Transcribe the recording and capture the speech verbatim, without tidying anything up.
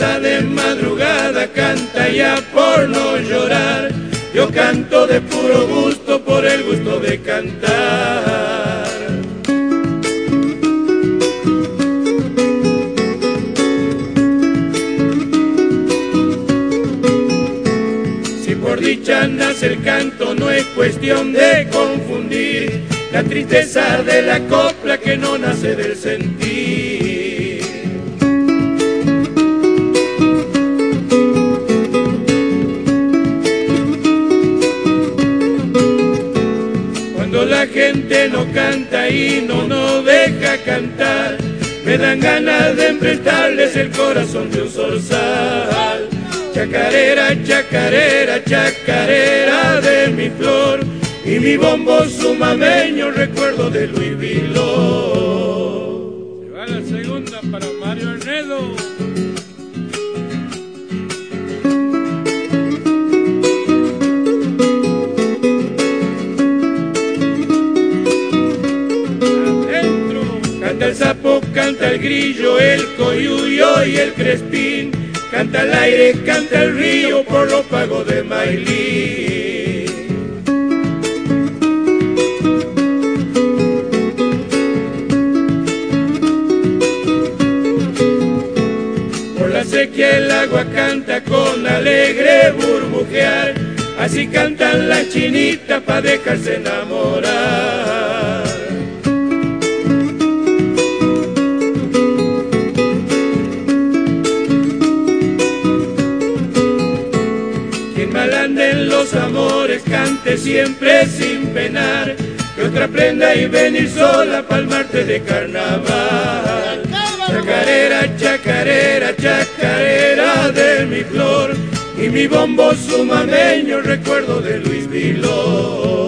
tristeza de madrugada, canta ya por no llorar. Yo canto de puro gusto, por el gusto de cantar. Si por dicha nace el canto, no es cuestión de confundir la tristeza de la copla que no nace del sentir. Cuando la gente no canta y no nos deja cantar, me dan ganas de emprestarles el corazón de un zorzal. Chacarera, chacarera, chacarera de mi flor, y mi bombo sumameño, recuerdo de Luis Viló. Se va la segunda para Mario Arnedo. Adentro. Canta el sapo, canta el grillo, el coyuyo y el crespín. Canta el aire, canta el río por los pagos de Mailí. Por la sequía el agua canta con alegre burbujear, así cantan las chinitas pa' dejarse enamorar. Malanden los amores, cante siempre sin penar, que otra prenda y venir sola pa'l martes de carnaval. Chacarera, chacarera, chacarera de mi flor, y mi bombo sumameño, recuerdo de Luis Viló.